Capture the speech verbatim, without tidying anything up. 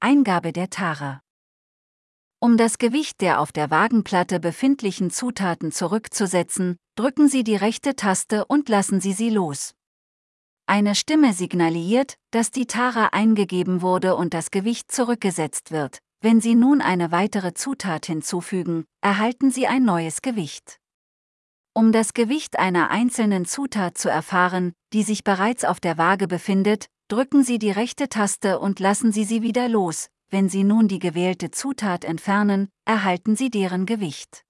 Eingabe der Tara. Um das Gewicht der auf der Waagenplatte befindlichen Zutaten zurückzusetzen, drücken Sie die rechte Taste und lassen Sie sie los. Eine Stimme signalisiert, dass die Tara eingegeben wurde und das Gewicht zurückgesetzt wird. Wenn Sie nun eine weitere Zutat hinzufügen, erhalten Sie ein neues Gewicht. Um das Gewicht einer einzelnen Zutat zu erfahren, die sich bereits auf der Waage befindet, drücken Sie die rechte Taste und lassen Sie sie wieder los. Wenn Sie nun die gewählte Zutat entfernen, erhalten Sie deren Gewicht.